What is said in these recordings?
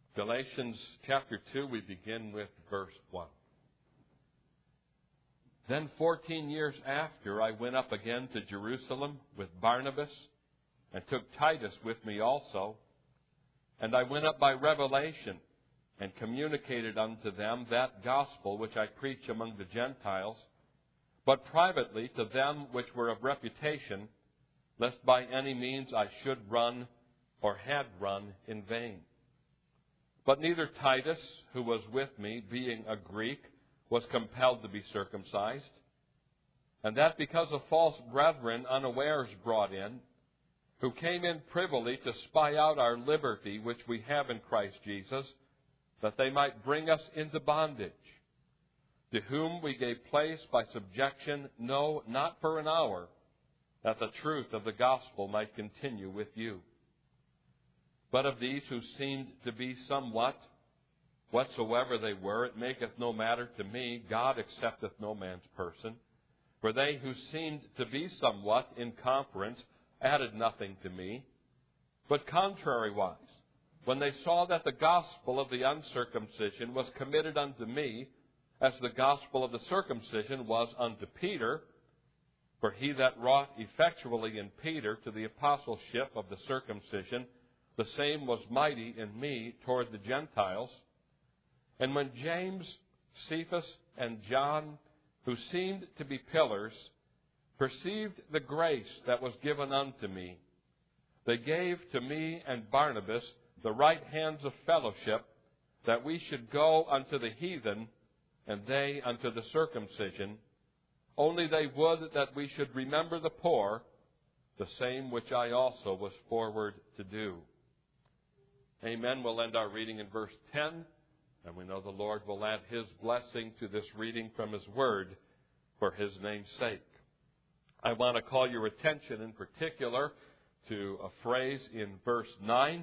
Galatians chapter 2, we begin with verse 1. Then 14 years after, I went up again to Jerusalem with Barnabas, and took Titus with me also. And I went up by revelation, and communicated unto them that gospel which I preach among the Gentiles, but privately to them which were of reputation, lest by any means I should run or had run in vain. But neither Titus, who was with me, being a Greek, was compelled to be circumcised, and that because of false brethren unawares brought in, who came in privily to spy out our liberty which we have in Christ Jesus, that they might bring us into bondage, to whom we gave place by subjection, no, not for an hour, that the truth of the gospel might continue with you. But of these who seemed to be somewhat, whatsoever they were, it maketh no matter to me. God accepteth no man's person. For they who seemed to be somewhat in conference added nothing to me. But contrariwise, when they saw that the gospel of the uncircumcision was committed unto me, as the gospel of the circumcision was unto Peter, for he that wrought effectually in Peter to the apostleship of the circumcision, the same was mighty in me toward the Gentiles. And when James, Cephas, and John, who seemed to be pillars, perceived the grace that was given unto me, they gave to me and Barnabas the right hands of fellowship, that we should go unto the heathen, and they unto the circumcision. Only they would that we should remember the poor, the same which I also was forward to do. Amen. We'll end our reading in verse 10, and we know the Lord will add His blessing to this reading from His Word for His name's sake. I want to call your attention in particular to a phrase in verse 9.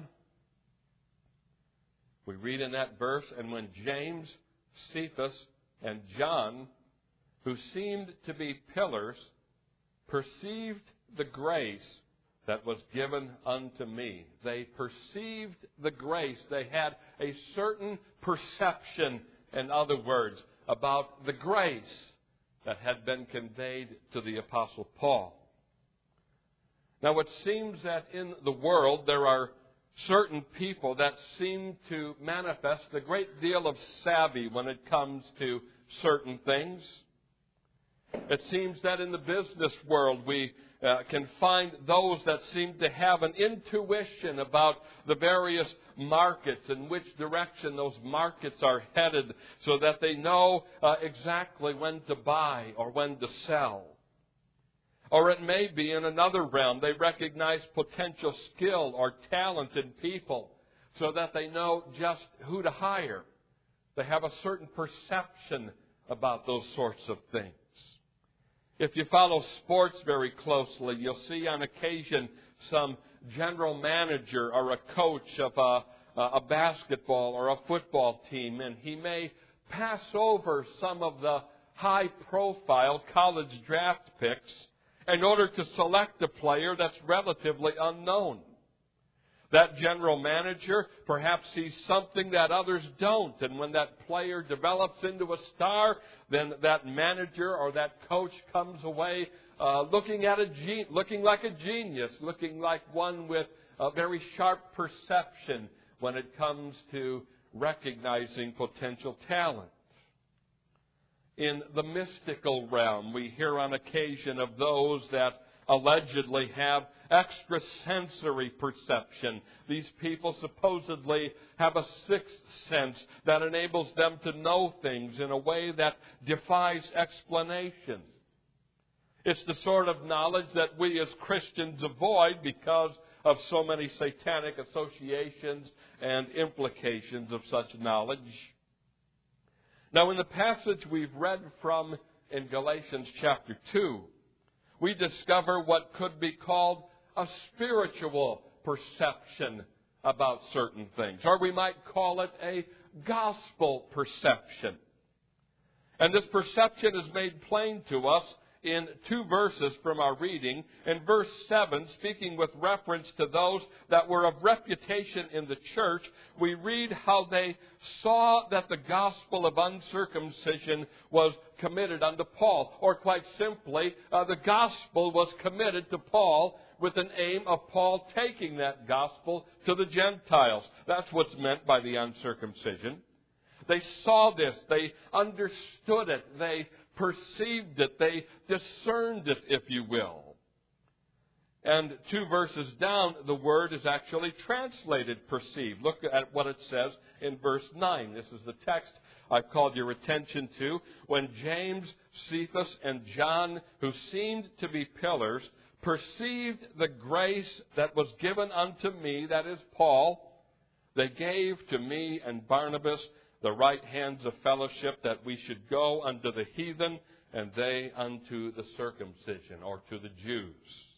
We read in that verse, and when James, Cephas, and John, who seemed to be pillars, perceived the grace that was given unto me. They perceived the grace. They had a certain perception, in other words, about the grace that had been conveyed to the Apostle Paul. Now, it seems that in the world there are certain people that seem to manifest a great deal of savvy when it comes to certain things. It seems that in the business world we can find those that seem to have an intuition about the various markets and which direction those markets are headed, so that they know exactly when to buy or when to sell. Or it may be in another realm, they recognize potential skill or talent in people so that they know just who to hire. They have a certain perception about those sorts of things. If you follow sports very closely, you'll see on occasion some general manager or a coach of a basketball or a football team, and he may pass over some of the high-profile college draft picks in order to select a player that's relatively unknown. That general manager perhaps sees something that others don't, and when that player develops into a star, then that manager or that coach comes away looking like a genius, looking like one with a very sharp perception when it comes to recognizing potential talent. In the mystical realm, we hear on occasion of those that allegedly have extrasensory perception. These people supposedly have a sixth sense that enables them to know things in a way that defies explanation. It's the sort of knowledge that we as Christians avoid because of so many satanic associations and implications of such knowledge. Now, in the passage we've read from in Galatians chapter 2, we discover what could be called a spiritual perception about certain things, or we might call it a gospel perception. And this perception is made plain to us in 2 verses from our reading. In verse 7, speaking with reference to those that were of reputation in the church, we read how they saw that the gospel of uncircumcision was committed unto Paul. Or quite simply, the gospel was committed to Paul with an aim of Paul taking that gospel to the Gentiles. That's what's meant by the uncircumcision. They saw this. They understood it. They perceived it. They discerned it, if you will. And 2 verses down, the word is actually translated perceived. Look at what it says in verse 9. This is the text I've called your attention to. When James, Cephas, and John, who seemed to be pillars, perceived the grace that was given unto me, that is Paul, they gave to me and Barnabas the right hands of fellowship, that we should go unto the heathen, and they unto the circumcision, or to the Jews.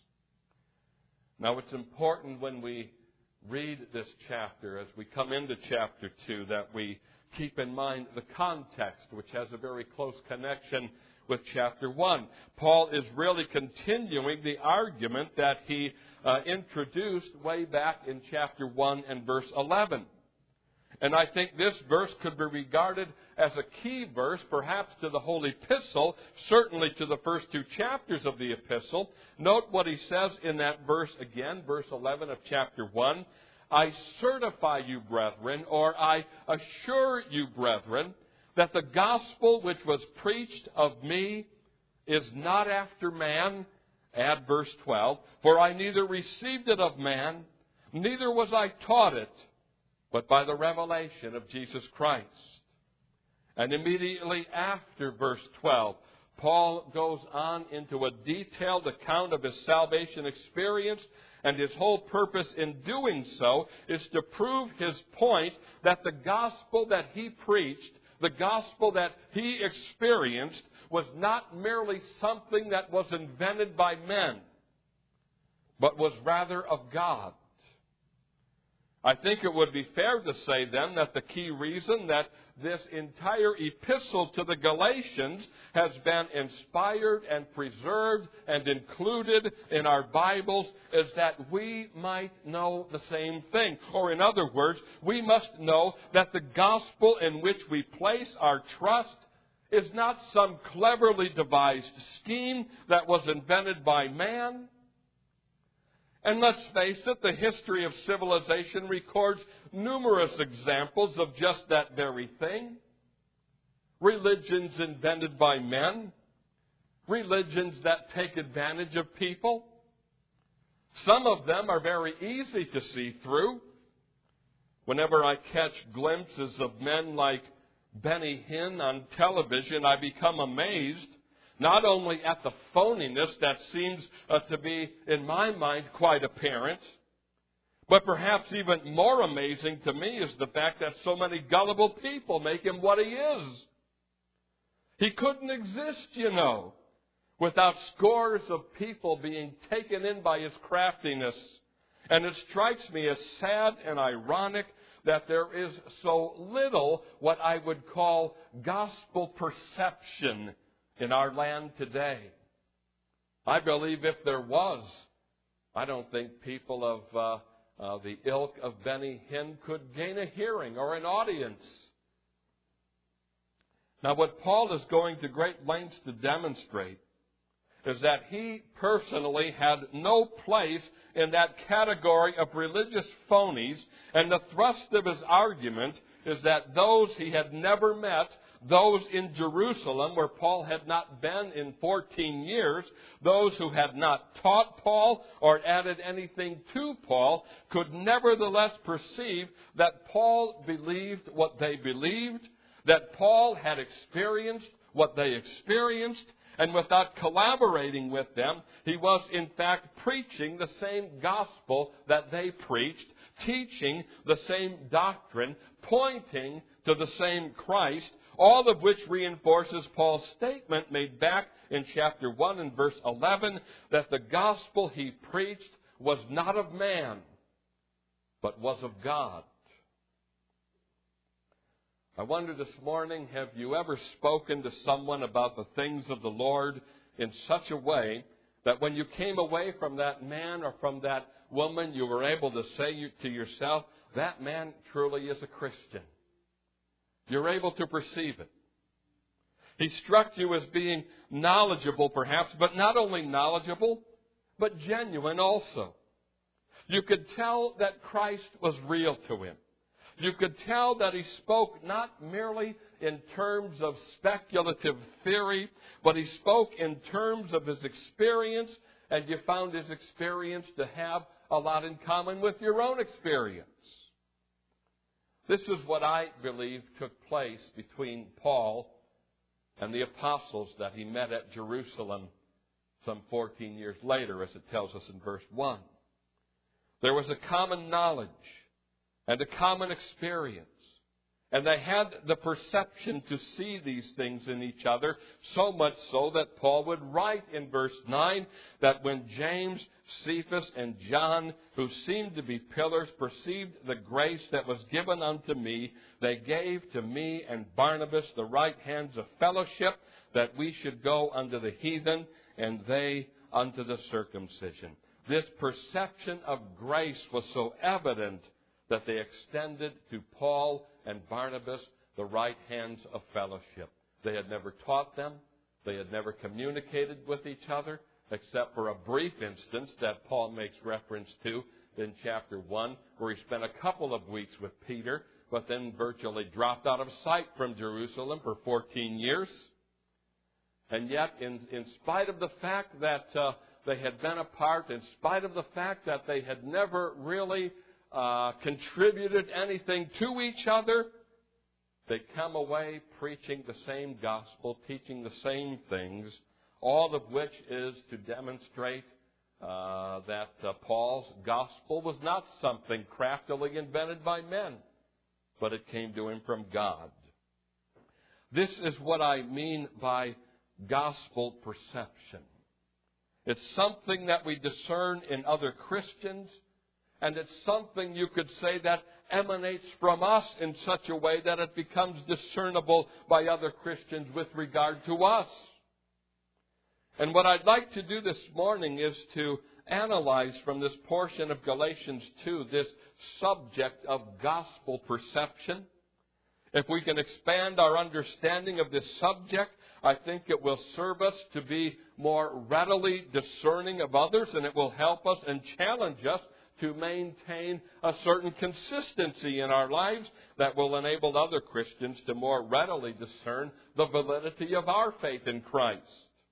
Now it's important when we read this chapter, as we come into chapter 2, that we keep in mind the context, which has a very close connection with chapter 1. Paul is really continuing the argument that he introduced way back in chapter 1 and verse 11. And I think this verse could be regarded as a key verse, perhaps to the whole epistle, certainly to the first 2 chapters of the epistle. Note what he says in that verse again, verse 11 of chapter 1. I certify you, brethren, or I assure you, brethren, that the gospel which was preached of me is not after man. Add verse 12. For I neither received it of man, neither was I taught it, but by the revelation of Jesus Christ. And immediately after verse 12, Paul goes on into a detailed account of his salvation experience, and his whole purpose in doing so is to prove his point that the gospel that he preached, the gospel that he experienced, was not merely something that was invented by men, but was rather of God. I think it would be fair to say then that the key reason that this entire epistle to the Galatians has been inspired and preserved and included in our Bibles is that we might know the same thing. Or in other words, we must know that the gospel in which we place our trust is not some cleverly devised scheme that was invented by man. And let's face it, the history of civilization records numerous examples of just that very thing. Religions invented by men. Religions that take advantage of people. Some of them are very easy to see through. Whenever I catch glimpses of men like Benny Hinn on television, I become amazed. Not only at the phoniness that seems to be, in my mind, quite apparent, but perhaps even more amazing to me is the fact that so many gullible people make him what he is. He couldn't exist, without scores of people being taken in by his craftiness. And it strikes me as sad and ironic that there is so little what I would call gospel perception in our land today. I believe if there was, I don't think people of the ilk of Benny Hinn could gain a hearing or an audience. Now, what Paul is going to great lengths to demonstrate is that he personally had no place in that category of religious phonies, and the thrust of his argument is that those he had never met, those in Jerusalem, where Paul had not been in 14 years, those who had not taught Paul or added anything to Paul, could nevertheless perceive that Paul believed what they believed, that Paul had experienced what they experienced, and without collaborating with them, he was in fact preaching the same gospel that they preached, teaching the same doctrine, pointing to the same Christ, all of which reinforces Paul's statement made back in chapter 1 and verse 11 that the gospel he preached was not of man, but was of God. I wonder this morning, have you ever spoken to someone about the things of the Lord in such a way that when you came away from that man or from that woman, you were able to say to yourself, that man truly is a Christian. You're able to perceive it. He struck you as being knowledgeable, perhaps, but not only knowledgeable, but genuine also. You could tell that Christ was real to him. You could tell that he spoke not merely in terms of speculative theory, but he spoke in terms of his experience, and you found his experience to have a lot in common with your own experience. This is what I believe took place between Paul and the apostles that he met at Jerusalem some 14 years later, as it tells us in verse 1. There was a common knowledge and a common experience. And they had the perception to see these things in each other, so much so that Paul would write in verse 9 that when James, Cephas, and John, who seemed to be pillars, perceived the grace that was given unto me, they gave to me and Barnabas the right hands of fellowship, that we should go unto the heathen, and they unto the circumcision. This perception of grace was so evident that they extended to Paul and Barnabas the right hands of fellowship. They had never taught them. They had never communicated with each other, except for a brief instance that Paul makes reference to in chapter 1, where he spent a couple of weeks with Peter, but then virtually dropped out of sight from Jerusalem for 14 years. And yet, in spite of the fact that they had been apart, in spite of the fact that they had never really contributed anything to each other, they come away preaching the same gospel, teaching the same things, all of which is to demonstrate that Paul's gospel was not something craftily invented by men, but it came to him from God. This is what I mean by gospel perception. It's something that we discern in other Christians, and it's something you could say that emanates from us in such a way that it becomes discernible by other Christians with regard to us. And what I'd like to do this morning is to analyze from this portion of Galatians 2 this subject of gospel perception. If we can expand our understanding of this subject, I think it will serve us to be more readily discerning of others, and it will help us and challenge us to maintain a certain consistency in our lives that will enable other Christians to more readily discern the validity of our faith in Christ.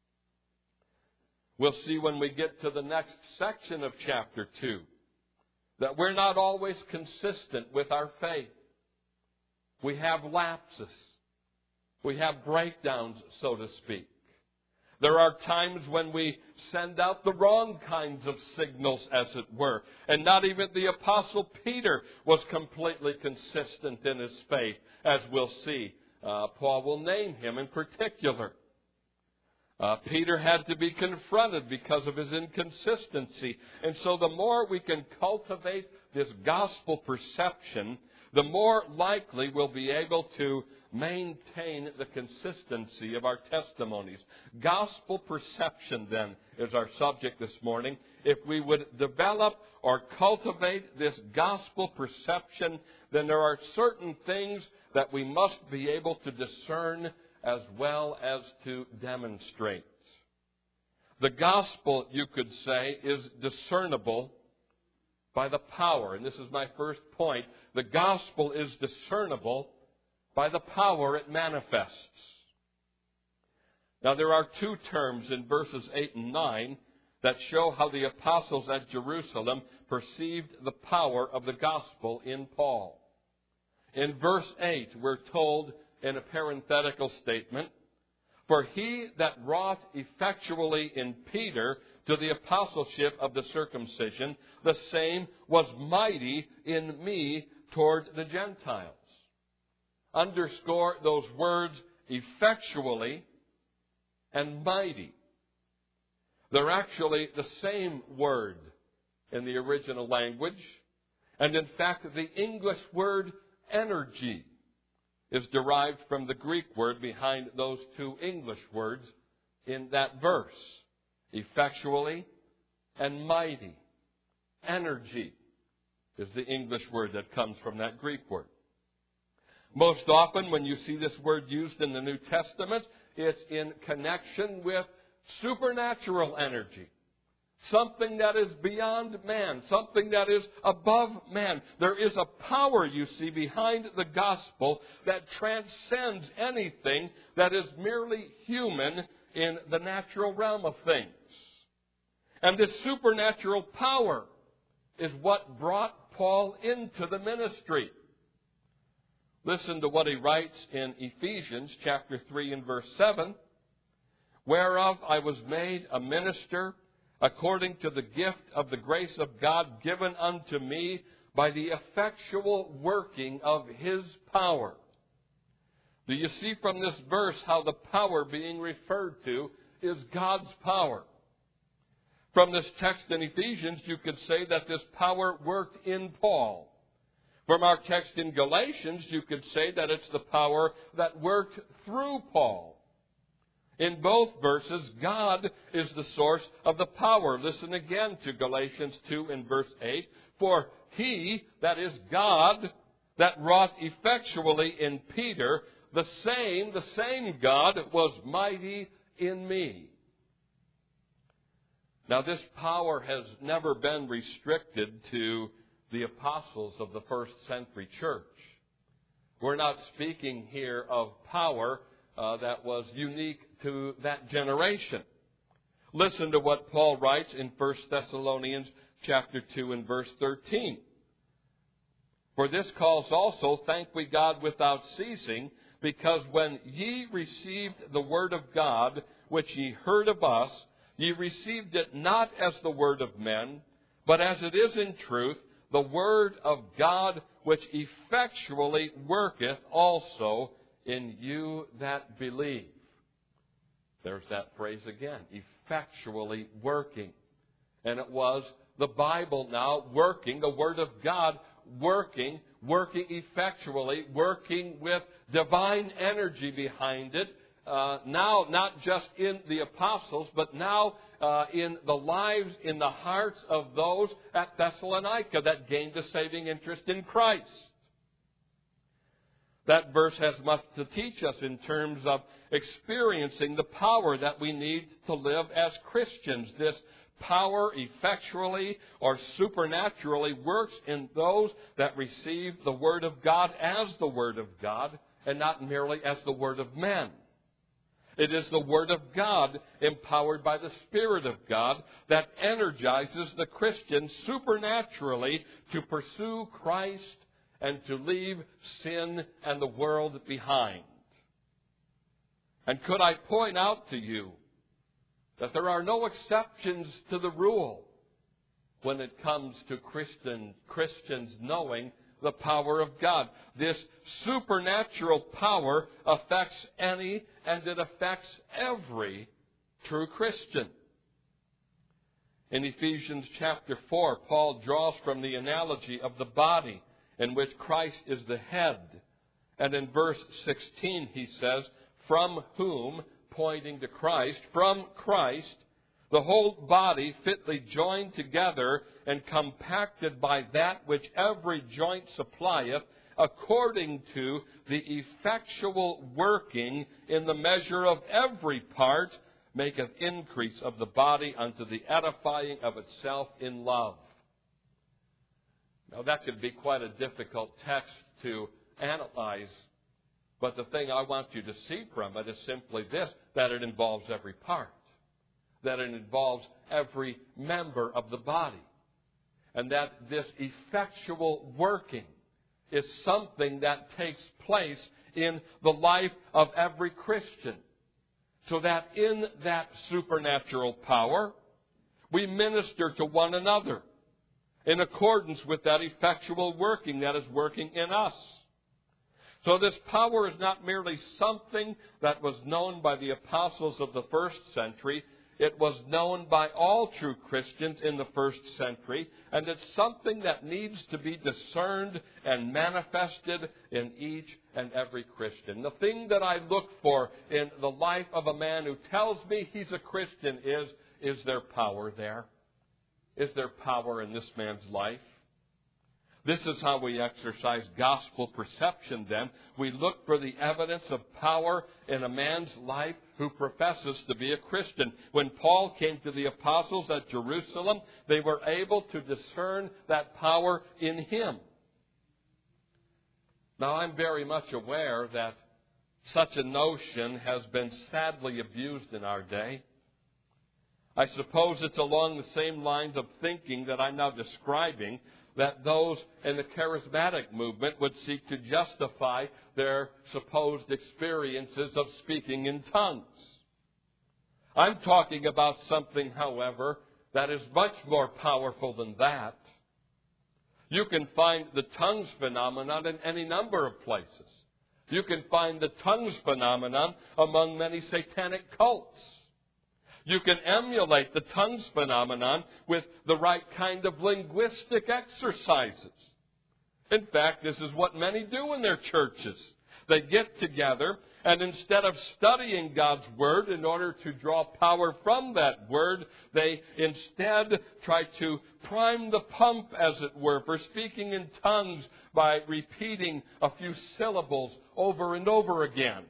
We'll see when we get to the next section of chapter 2 that we're not always consistent with our faith. We have lapses. We have breakdowns, so to speak. There are times when we send out the wrong kinds of signals, as it were. And not even the Apostle Peter was completely consistent in his faith, as we'll see. Paul will name him in particular. Peter had to be confronted because of his inconsistency. And so the more we can cultivate this gospel perception, the more likely we'll be able to maintain the consistency of our testimonies. Gospel perception, then, is our subject this morning. If we would develop or cultivate this gospel perception, then there are certain things that we must be able to discern as well as to demonstrate. The gospel, you could say, is discernible by the power. And this is my first point. The gospel is discernible by the power it manifests. Now, there are two terms in verses 8 and 9 that show how the apostles at Jerusalem perceived the power of the gospel in Paul. In verse 8, we're told in a parenthetical statement, "For he that wrought effectually in Peter to the apostleship of the circumcision, the same was mighty in me toward the Gentiles." Underscore those words, effectually and mighty. They're actually the same word in the original language. And in fact, the English word energy is derived from the Greek word behind those two English words, in that verse. Effectually and mighty. Energy is the English word that comes from that Greek word. Most often when you see this word used in the New Testament, it's in connection with supernatural energy. Something that is beyond man. Something that is above man. There is a power, you see, behind the gospel that transcends anything that is merely human in the natural realm of things. And this supernatural power is what brought Paul into the ministry. Listen to what he writes in Ephesians chapter 3 and verse 7. Whereof I was made a minister according to the gift of the grace of God given unto me by the effectual working of His power. Do you see from this verse how the power being referred to is God's power? From this text in Ephesians, you could say that this power worked in Paul. From our text in Galatians, you could say that it's the power that worked through Paul. In both verses, God is the source of the power. Listen again to Galatians 2 and verse 8. For He, that is God, that wrought effectually in Peter, the same God was mighty in me. Now this power has never been restricted to the apostles of the first century church. We're not speaking here of power that was unique to that generation. Listen to what Paul writes in 1 Thessalonians chapter 2 and verse 13. For this cause also thank we God without ceasing, because when ye received the word of God, which ye heard of us, ye received it not as the word of men, but as it is in truth, the word of God, which effectually worketh also in you that believe. There's that phrase again, effectually working. And it was the Bible now working, the Word of God working effectually, working with divine energy behind it. Now, not just in the apostles, but now in the lives, in the hearts of those at Thessalonica that gained a saving interest in Christ. That verse has much to teach us in terms of experiencing the power that we need to live as Christians. This power effectually or supernaturally works in those that receive the Word of God as the Word of God and not merely as the Word of men. It is the Word of God, empowered by the Spirit of God, that energizes the Christian supernaturally to pursue Christ and to leave sin and the world behind. And could I point out to you that there are no exceptions to the rule when it comes to Christians knowing the power of God. This supernatural power affects any and it affects every true Christian. In Ephesians chapter 4, Paul draws from the analogy of the body in which Christ is the head. And in verse 16 he says, from whom, pointing to Christ, from Christ, the whole body fitly joined together and compacted by that which every joint supplieth, according to the effectual working in the measure of every part, maketh increase of the body unto the edifying of itself in love. Now that could be quite a difficult text to analyze, but the thing I want you to see from it is simply this, that it involves every part, that it involves every member of the body, and that this effectual working is something that takes place in the life of every Christian, so that in that supernatural power, we minister to one another in accordance with that effectual working that is working in us. So this power is not merely something that was known by the apostles of the first century. it was known by all true Christians in the first century, and it's something that needs to be discerned and manifested in each and every Christian. The thing that I look for in the life of a man who tells me he's a Christian is there power there? Is there power in this man's life? This is how we exercise gospel perception then. We look for the evidence of power in a man's life who professes to be a Christian. When Paul came to the apostles at Jerusalem, they were able to discern that power in him. Now, I'm very much aware that such a notion has been sadly abused in our day. I suppose it's along the same lines of thinking that I'm now describing, that those in the charismatic movement would seek to justify their supposed experiences of speaking in tongues. I'm talking about something, however, that is much more powerful than that. You can find the tongues phenomenon in any number of places. You can find the tongues phenomenon among many satanic cults. You can emulate the tongues phenomenon with the right kind of linguistic exercises. In fact, this is what many do in their churches. They get together, and instead of studying God's Word in order to draw power from that Word, they instead try to prime the pump, as it were, for speaking in tongues by repeating a few syllables over and over again.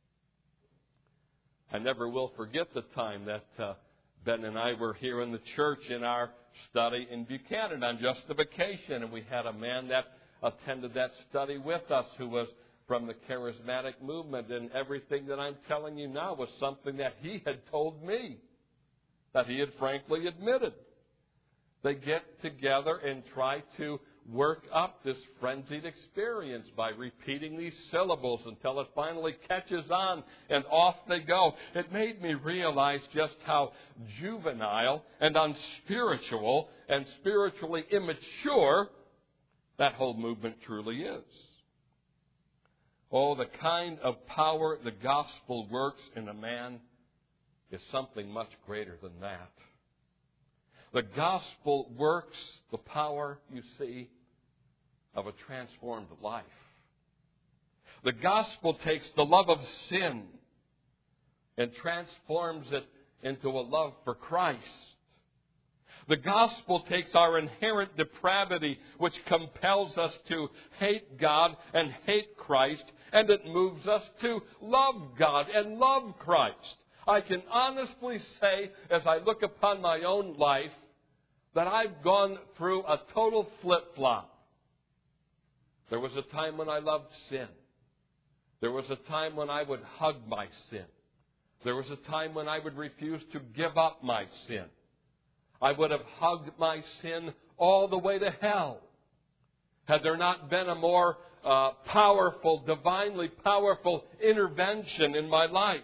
I never will forget the time that Ben and I were here in the church in our study in Buchanan on justification, and we had a man that attended that study with us who was from the charismatic movement, and everything that I'm telling you now was something that he had told me, that he had frankly admitted. They get together and try to work up this frenzied experience by repeating these syllables until it finally catches on, and off they go. It made me realize just how juvenile and unspiritual and spiritually immature that whole movement truly is. Oh, the kind of power the gospel works in a man is something much greater than that. The gospel works the power, you see, of a transformed life. The gospel takes the love of sin and transforms it into a love for Christ. The gospel takes our inherent depravity, which compels us to hate God and hate Christ, and it moves us to love God and love Christ. I can honestly say, as I look upon my own life, that I've gone through a total flip-flop. There was a time when I loved sin. There was a time when I would hug my sin. There was a time when I would refuse to give up my sin. I would have hugged my sin all the way to hell had there not been a more powerful, divinely powerful intervention in my life.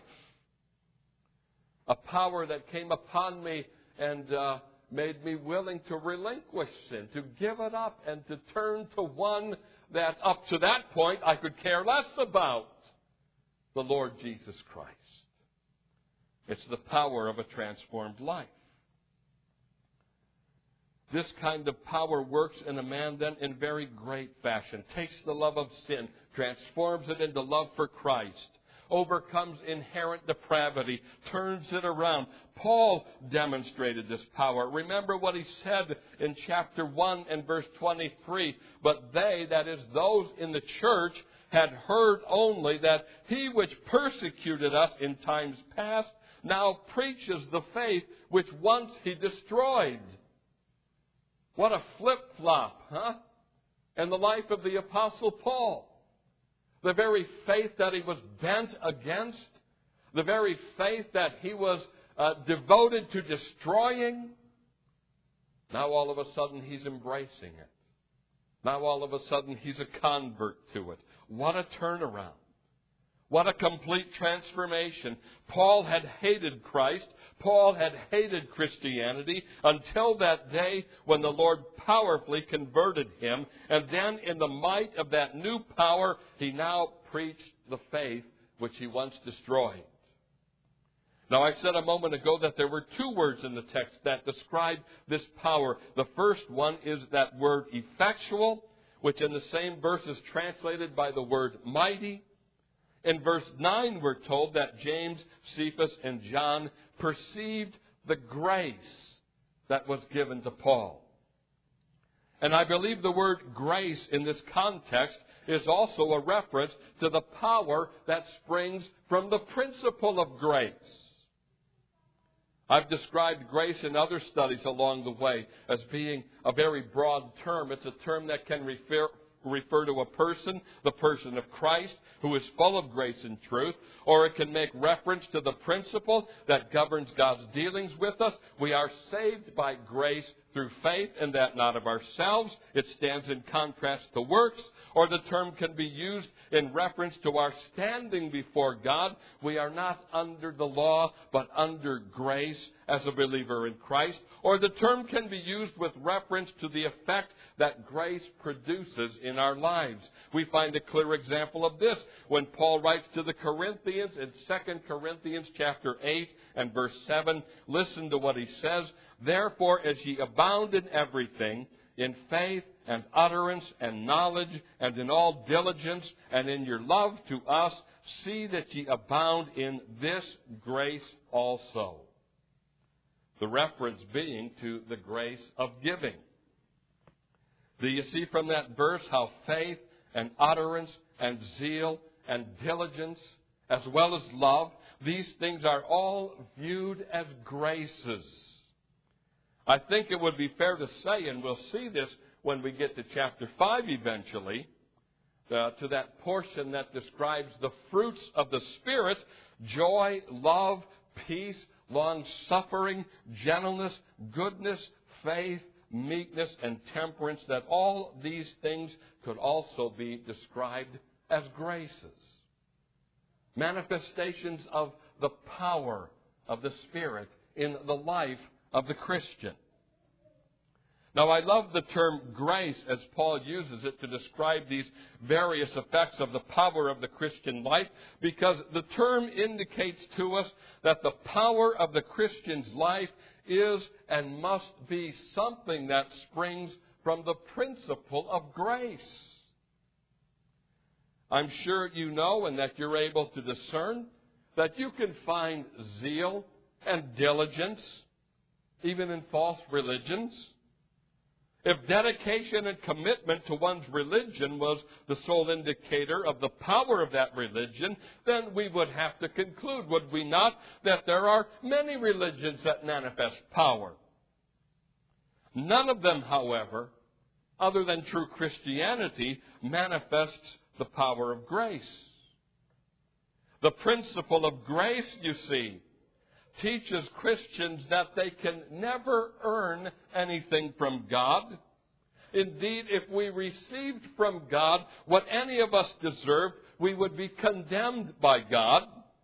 A power that came upon me and made me willing to relinquish sin, to give it up, and to turn to one that up to that point I could care less about, the Lord Jesus Christ. It's the power of a transformed life. This kind of power works in a man then in very great fashion. Takes the love of sin, transforms it into love for Christ, overcomes inherent depravity, turns it around. Paul demonstrated this power. Remember what he said in chapter 1 and verse 23. But they, that is those in the church, had heard only that he which persecuted us in times past now preaches the faith which once he destroyed. What a flip-flop, huh? In the life of the Apostle Paul. The very faith that he was bent against, the very faith that he was devoted to destroying, now all of a sudden he's embracing it. Now all of a sudden he's a convert to it. What a turnaround. What a complete transformation. Paul had hated Christ. Paul had hated Christianity until that day when the Lord powerfully converted him. And then in the might of that new power, he now preached the faith which he once destroyed. Now, I said a moment ago that there were two words in the text that describe this power. The first one is that word effectual, which in the same verse is translated by the word mighty. In verse 9, we're told that James, Cephas, and John perceived the grace that was given to Paul. And I believe the word grace in this context is also a reference to the power that springs from the principle of grace. I've described grace in other studies along the way as being a very broad term. It's a term that can refer to a person, the person of Christ, who is full of grace and truth, or it can make reference to the principle that governs God's dealings with us. We are saved by grace through faith, and that not of ourselves. It stands in contrast to works, or the term can be used in reference to our standing before God. We are not under the law, but under grace as a believer in Christ. Or the term can be used with reference to the effect that grace produces in our lives. We find a clear example of this when Paul writes to the Corinthians in 2 Corinthians chapter 8 and verse 7. Listen to what he says. Therefore, as ye abound in everything, in faith and utterance and knowledge and in all diligence and in your love to us, see that ye abound in this grace also. The reference being to the grace of giving. Do you see from that verse how faith and utterance and zeal and diligence, as well as love, these things are all viewed as graces? I think it would be fair to say, and we'll see this when we get to chapter 5 eventually, to that portion that describes the fruits of the Spirit: joy, love, peace, long-suffering, gentleness, goodness, faith, meekness, and temperance, that all these things could also be described as graces. Manifestations of the power of the Spirit in the life of the Christian. Now, I love the term grace as Paul uses it to describe these various effects of the power of the Christian life, because the term indicates to us that the power of the Christian's life is and must be something that springs from the principle of grace. I'm sure you know and that you're able to discern that you can find zeal and diligence even in false religions. If dedication and commitment to one's religion was the sole indicator of the power of that religion, then we would have to conclude, would we not, that there are many religions that manifest power. None of them, however, other than true Christianity, manifests the power of grace. The principle of grace, you see, teaches Christians that they can never earn anything from God. Indeed, if we received from God what any of us deserved, we would be condemned by God.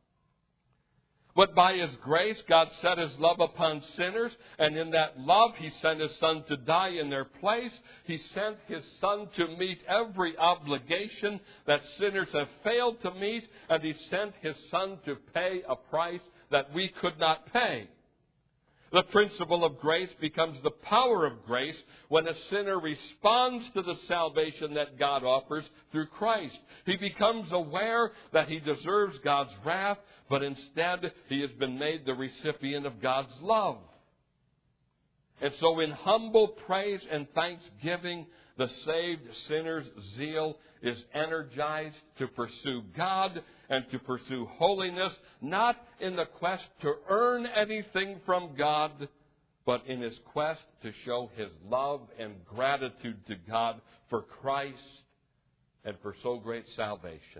But by His grace, God set His love upon sinners, and in that love, He sent His Son to die in their place. He sent His Son to meet every obligation that sinners have failed to meet, and He sent His Son to pay a price that we could not pay. The principle of grace becomes the power of grace when a sinner responds to the salvation that God offers through Christ. He becomes aware that he deserves God's wrath, but instead he has been made the recipient of God's love. And so in humble praise and thanksgiving, the saved sinner's zeal is energized to pursue God and to pursue holiness, not in the quest to earn anything from God, but in his quest to show his love and gratitude to God for Christ and for so great salvation.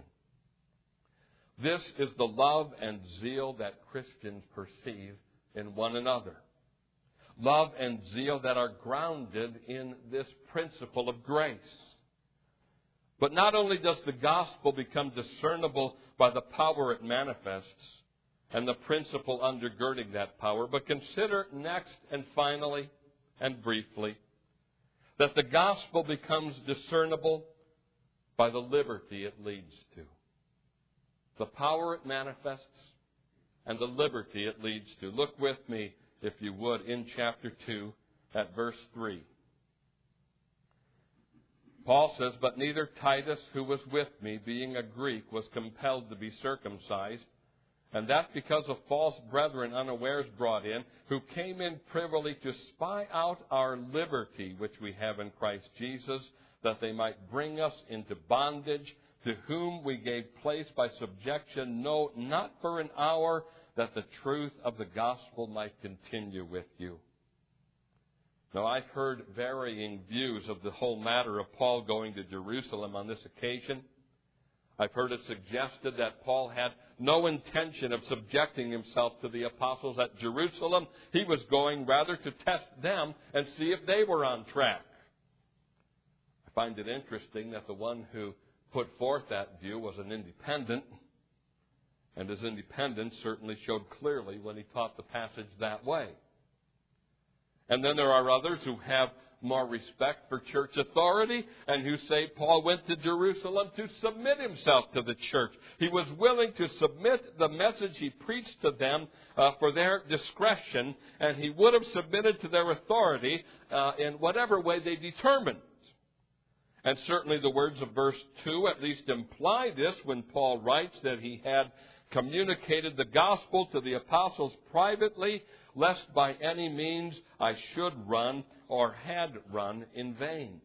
This is the love and zeal that Christians perceive in one another. Love and zeal that are grounded in this principle of grace. But not only does the gospel become discernible by the power it manifests and the principle undergirding that power, but consider next and finally and briefly that the gospel becomes discernible by the liberty it leads to. The power it manifests and the liberty it leads to. Look with me, if you would, in chapter 2 at verse 3. Paul says, "But neither Titus, who was with me, being a Greek, was compelled to be circumcised, and that because of false brethren unawares brought in, who came in privily to spy out our liberty which we have in Christ Jesus, that they might bring us into bondage, to whom we gave place by subjection, no, not for an hour, that the truth of the gospel might continue with you." Now, I've heard varying views of the whole matter of Paul going to Jerusalem on this occasion. I've heard it suggested that Paul had no intention of subjecting himself to the apostles at Jerusalem. He was going rather to test them and see if they were on track. I find it interesting that the one who put forth that view was an independent, and his independence certainly showed clearly when he taught the passage that way. And then there are others who have more respect for church authority and who say Paul went to Jerusalem to submit himself to the church. He was willing to submit the message he preached to them for their discretion, and he would have submitted to their authority in whatever way they determined. And certainly the words of verse 2 at least imply this when Paul writes that he had communicated the gospel to the apostles privately, lest by any means I should run or had run in vain.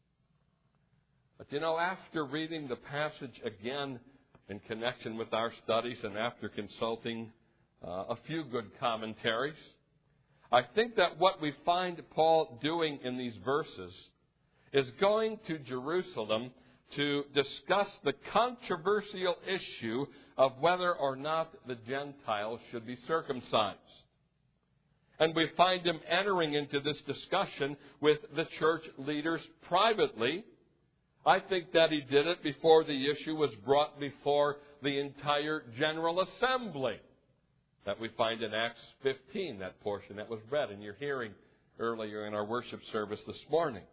But after reading the passage again in connection with our studies and after consulting a few good commentaries, I think that what we find Paul doing in these verses is going to Jerusalem to discuss the controversial issue of whether or not the Gentiles should be circumcised. And we find him entering into this discussion with the church leaders privately. I think that he did it before the issue was brought before the entire General Assembly that we find in Acts 15, that portion that was read in your hearing earlier in our worship service this morning.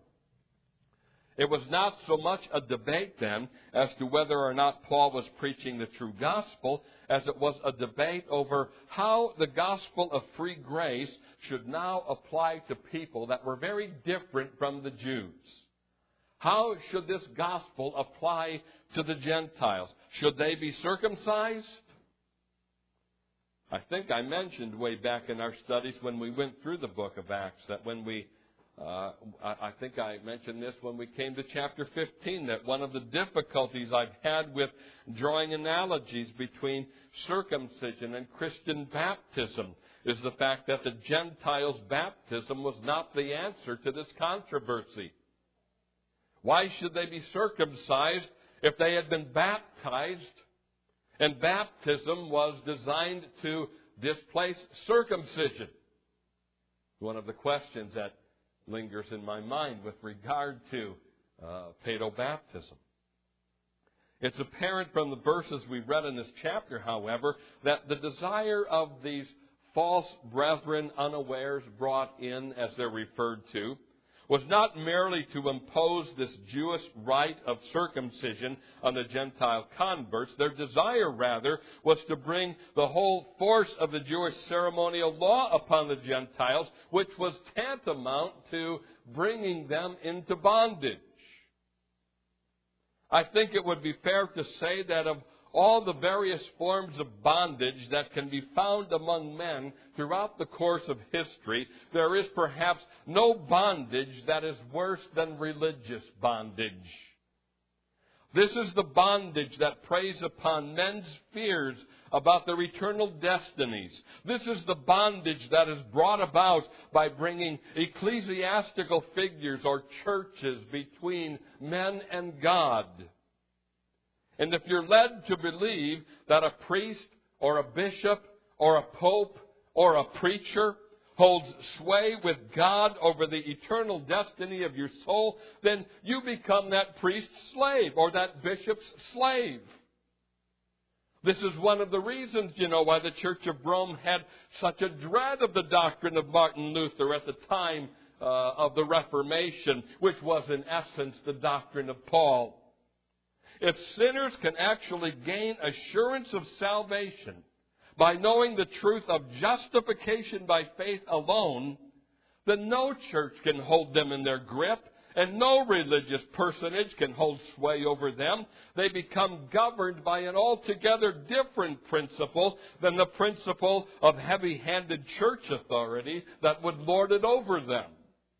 It was not so much a debate then as to whether or not Paul was preaching the true gospel as it was a debate over how the gospel of free grace should now apply to people that were very different from the Jews. How should this gospel apply to the Gentiles? Should they be circumcised? I think I mentioned way back in our studies when we went through the book of Acts that when we I think I mentioned this when we came to chapter 15, that one of the difficulties I've had with drawing analogies between circumcision and Christian baptism is the fact that the Gentiles' baptism was not the answer to this controversy. Why should they be circumcised if they had been baptized? And baptism was designed to displace circumcision. One of the questions that lingers in my mind with regard to paedobaptism. It's apparent from the verses we read in this chapter, however, that the desire of these false brethren unawares brought in, as they're referred to, was not merely to impose this Jewish rite of circumcision on the Gentile converts. Their desire, rather, was to bring the whole force of the Jewish ceremonial law upon the Gentiles, which was tantamount to bringing them into bondage. I think it would be fair to say that of all the various forms of bondage that can be found among men throughout the course of history, there is perhaps no bondage that is worse than religious bondage. This is the bondage that preys upon men's fears about their eternal destinies. This is the bondage that is brought about by bringing ecclesiastical figures or churches between men and God. And if you're led to believe that a priest or a bishop or a pope or a preacher holds sway with God over the eternal destiny of your soul, then you become that priest's slave or that bishop's slave. This is one of the reasons, why the Church of Rome had such a dread of the doctrine of Martin Luther at the time of the Reformation, which was in essence the doctrine of Paul. If sinners can actually gain assurance of salvation by knowing the truth of justification by faith alone, then no church can hold them in their grip, and no religious personage can hold sway over them. They become governed by an altogether different principle than the principle of heavy-handed church authority that would lord it over them.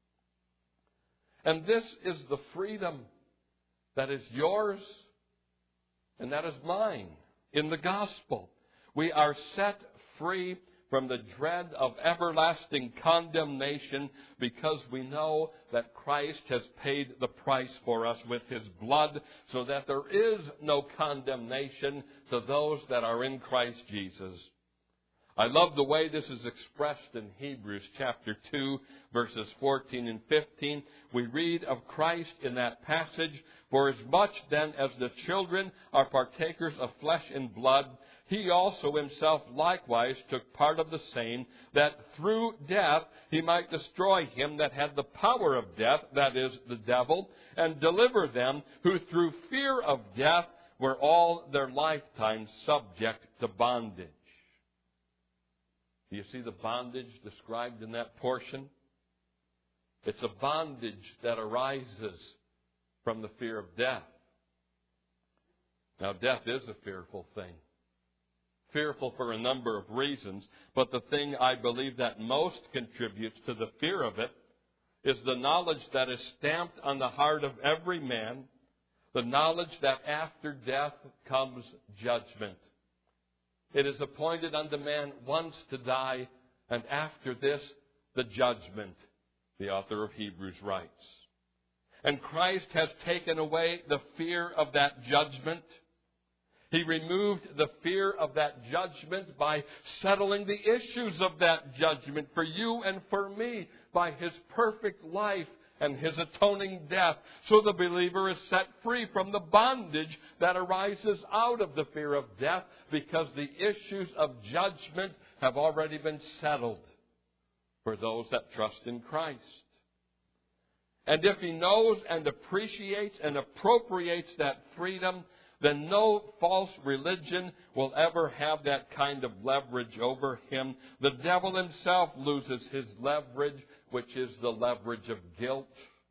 And this is the freedom that is yours and that is mine in the gospel. We are set free from the dread of everlasting condemnation because we know that Christ has paid the price for us with His blood, so that there is no condemnation to those that are in Christ Jesus. I love the way this is expressed in Hebrews chapter 2, verses 14 and 15. We read of Christ in that passage, "For as much then as the children are partakers of flesh and blood, He also Himself likewise took part of the same, that through death He might destroy him that had the power of death, that is, the devil, and deliver them who through fear of death were all their lifetime subject to bondage." Do you see the bondage described in that portion? It's a bondage that arises from the fear of death. Now, death is a fearful thing. Fearful for a number of reasons, but the thing I believe that most contributes to the fear of it is the knowledge that is stamped on the heart of every man, the knowledge that after death comes judgment. It is appointed unto man once to die, and after this, the judgment, the author of Hebrews writes. And Christ has taken away the fear of that judgment. He removed the fear of that judgment by settling the issues of that judgment for you and for me by His perfect life and His atoning death. So the believer is set free from the bondage that arises out of the fear of death, because the issues of judgment have already been settled for those that trust in Christ. And if he knows and appreciates and appropriates that freedom, then no false religion will ever have that kind of leverage over him. The devil himself loses his leverage, which is the leverage of guilt.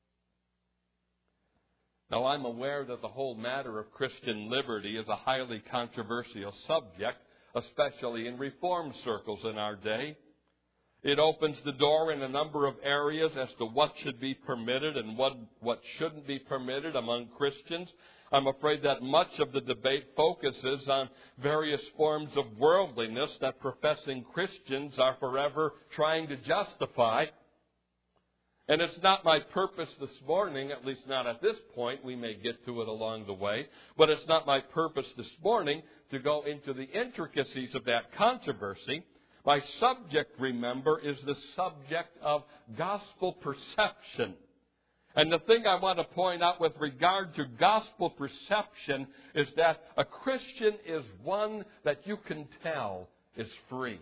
Now, I'm aware that the whole matter of Christian liberty is a highly controversial subject, especially in Reformed circles in our day. It opens the door in a number of areas as to what should be permitted and what shouldn't be permitted among Christians. I'm afraid that much of the debate focuses on various forms of worldliness that professing Christians are forever trying to justify. And it's not my purpose this morning, at least not at this point, we may get to it along the way, but it's not my purpose this morning to go into the intricacies of that controversy. My subject, remember, is the subject of gospel perception. And the thing I want to point out with regard to gospel perception is that a Christian is one that you can tell is free.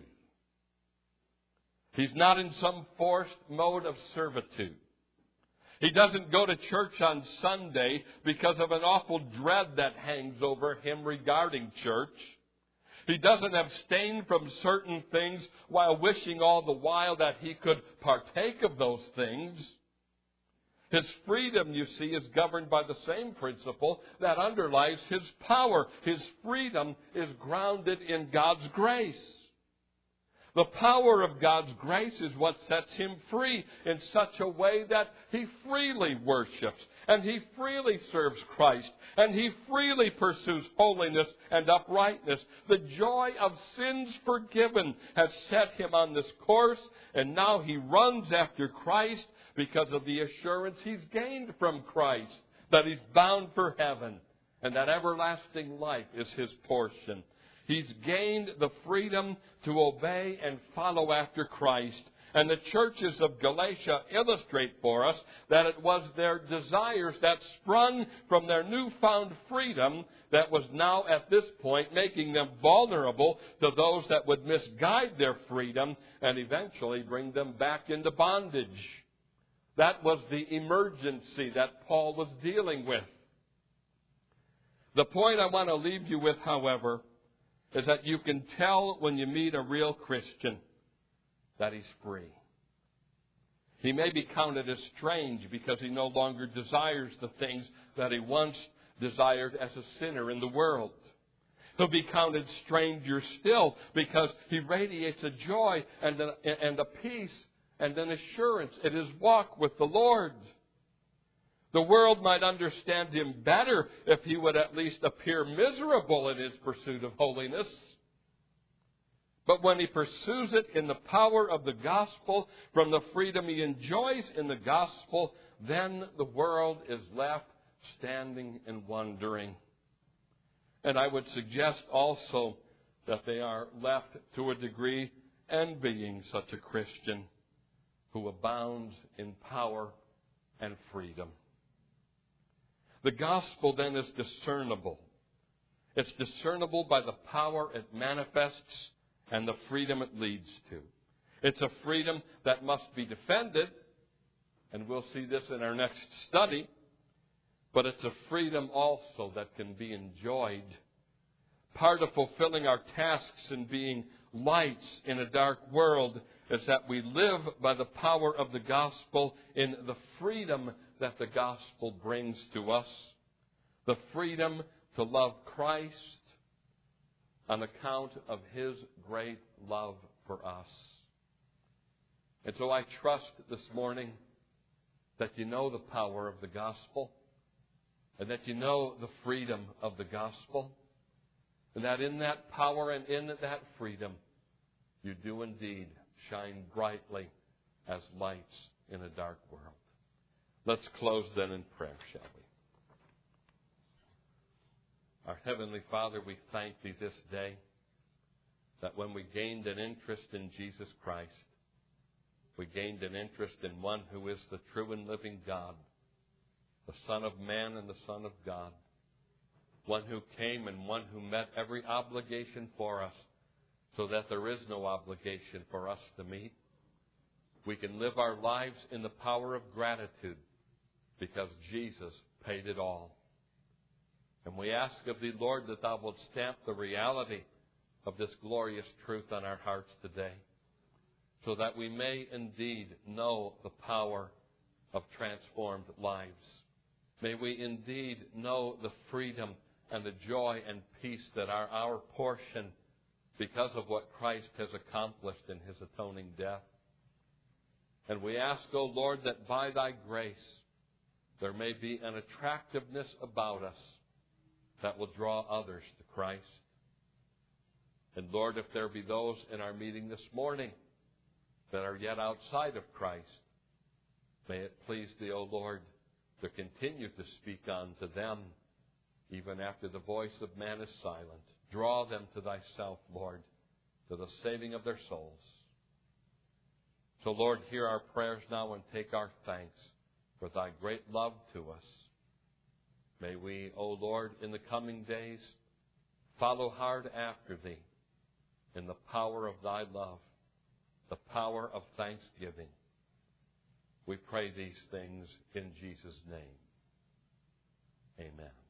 He's not in some forced mode of servitude. He doesn't go to church on Sunday because of an awful dread that hangs over him regarding church. He doesn't abstain from certain things while wishing all the while that he could partake of those things. His freedom, you see, is governed by the same principle that underlies his power. His freedom is grounded in God's grace. The power of God's grace is what sets him free in such a way that he freely worships, and he freely serves Christ, and he freely pursues holiness and uprightness. The joy of sins forgiven has set him on this course, and now he runs after Christ because of the assurance he's gained from Christ, that he's bound for heaven, and that everlasting life is his portion. He's gained the freedom to obey and follow after Christ. And the churches of Galatia illustrate for us that it was their desires that sprung from their newfound freedom that was now at this point making them vulnerable to those that would misguide their freedom and eventually bring them back into bondage. That was the emergency that Paul was dealing with. The point I want to leave you with, however, is that you can tell when you meet a real Christian that he's free. He may be counted as strange because he no longer desires the things that he once desired as a sinner in the world. He'll be counted stranger still because he radiates a joy and a peace and an assurance in his walk with the Lord. The world might understand him better if he would at least appear miserable in his pursuit of holiness. But when he pursues it in the power of the gospel, from the freedom he enjoys in the gospel, then the world is left standing and wondering. And I would suggest also that they are left to a degree envying such a Christian who abounds in power and freedom. The gospel then is discernible. It's discernible by the power it manifests and the freedom it leads to. It's a freedom that must be defended, and we'll see this in our next study, but it's a freedom also that can be enjoyed. Part of fulfilling our tasks and being lights in a dark world is that we live by the power of the gospel in the freedom that the gospel brings to us. The freedom to love Christ on account of His great love for us. And so I trust this morning that you know the power of the gospel and that you know the freedom of the gospel, and that in that power and in that freedom you do indeed shine brightly as lights in a dark world. Let's close then in prayer, shall we? Our Heavenly Father, we thank Thee this day that when we gained an interest in Jesus Christ, we gained an interest in one who is the true and living God, the Son of Man and the Son of God, one who came and one who met every obligation for us so that there is no obligation for us to meet. We can live our lives in the power of gratitude because Jesus paid it all. And we ask of Thee, Lord, that Thou wilt stamp the reality of this glorious truth on our hearts today, so that we may indeed know the power of transformed lives. May we indeed know the freedom and the joy and peace that are our portion because of what Christ has accomplished in His atoning death. And we ask, O Lord, that by Thy grace there may be an attractiveness about us that will draw others to Christ. And Lord, if there be those in our meeting this morning that are yet outside of Christ, may it please Thee, O Lord, to continue to speak unto them even after the voice of man is silent. Draw them to Thyself, Lord, to the saving of their souls. So, Lord, hear our prayers now and take our thanks for Thy great love to us. May we, O Lord, in the coming days, follow hard after Thee in the power of Thy love, the power of thanksgiving. We pray these things in Jesus' name. Amen.